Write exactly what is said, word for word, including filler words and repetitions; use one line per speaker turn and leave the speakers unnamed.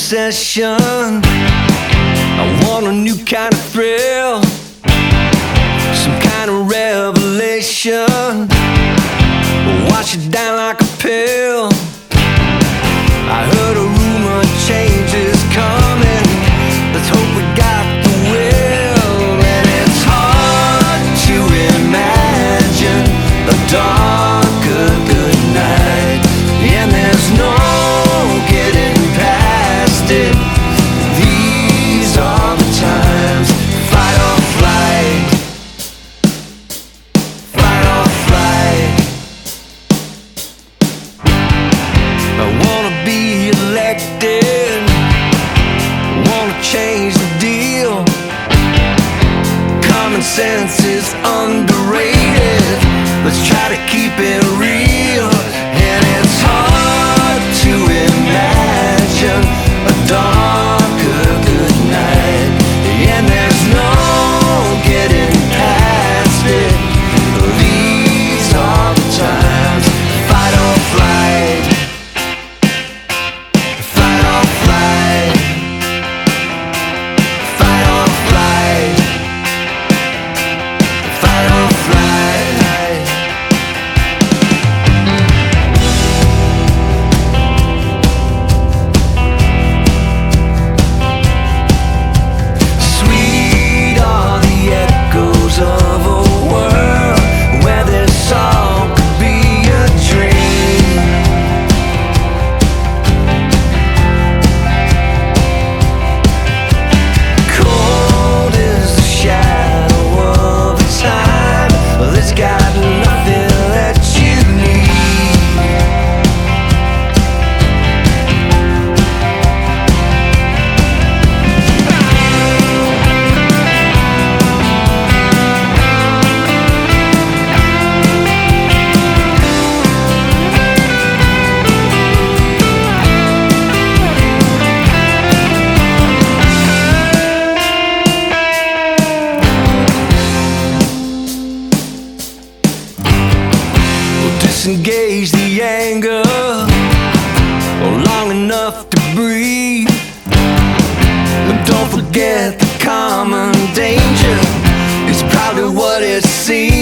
obsession. I want a new kind of thrill, some kind of revelation. Wash it down like a pill. I heard a rumor change is coming. Let's hope we got the will. And it's hard to imagine a darker good night, and there's no getting past it. These are the times. Fight or flight. Fight or flight. I wanna be elected, wanna change the deal. Common sense is underrated. Let's try to keep it real. And it's hard to imagine a darker good night, and there's no getting past it. These are the times. Fight or flight. Fight or flight. Fight or flight. Fight or flight. Sweet are the echoes of a world where this song could be a dream. Cold is the shadow of time that's got nothing that you need. We'll disengage the anger long enough to breathe. And don't forget the common danger. It's probably what it seems.